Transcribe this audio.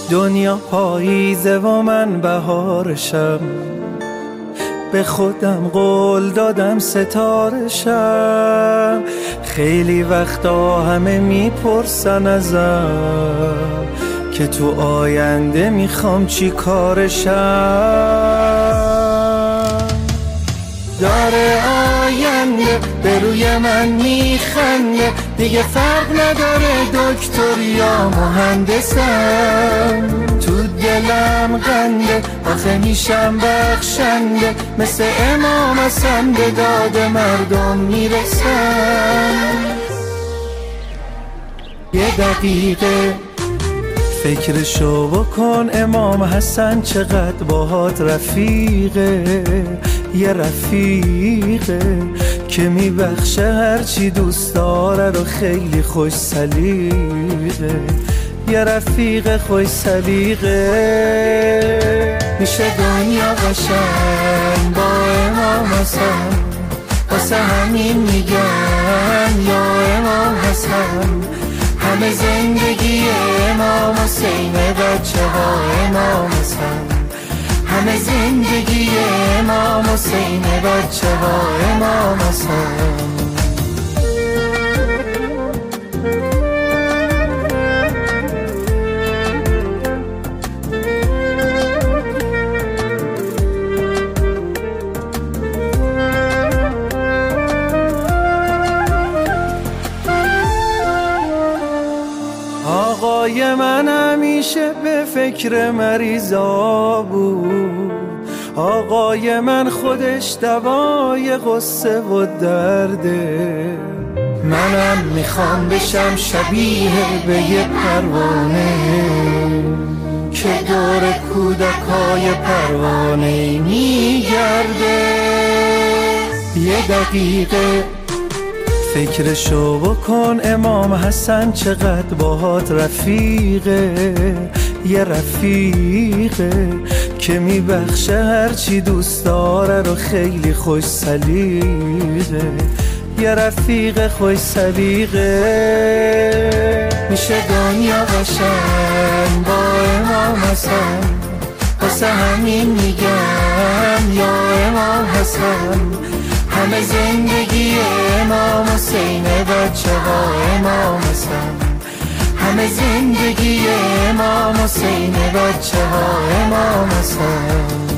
دنیا پاییزه و من بهارشم، به خودم قول دادم ستارشم. خیلی وقتا همه میپرسن ازم که تو آینده میخوام چی کارشم. داره آینده به روی من میخنده، دیگه فرق نداره دکتر یا مهندسم. تو دلم غنده آخه میشم بخشنده، مثل امام حسن به داد مردم میرسم. یه دقیقه فکرشو بکن، امام حسن چقدر باهات رفیقه. یه رفیقه که میبخشه هرچی دوست داره رو، خیلی خوش سلیقه. یه رفیق خوش سلیقه، میشه دنیا قشنگ با امام حسن. واسه همین میگن یا امام حسن، همه زندگی امام حسین، بچه ها امام حسن. همه زندگی امام حسین، بچه ها امام حسن. آقای من همیشه به فکر مریضا بود، آقای من خودش دوای غصه و درده. منم میخوام بشم شبیه به یه پروانه که دور کودکای پروانه میگرده. یه دقیقه فکرشو بکن، امام حسن چقدر باهات رفیقه. یه رفیقه که میبخشه هرچی دوست داره رو، خیلی خوش سلیقه. یه رفیق خوش سلیقه، میشه دنیا قشنگ با امام حسن. واسه همین میگم یا امام حسن، همه زندگی امام حسین، بچه ها امام حسن. همه زندگی امام حسین، بچه ها امام حسن.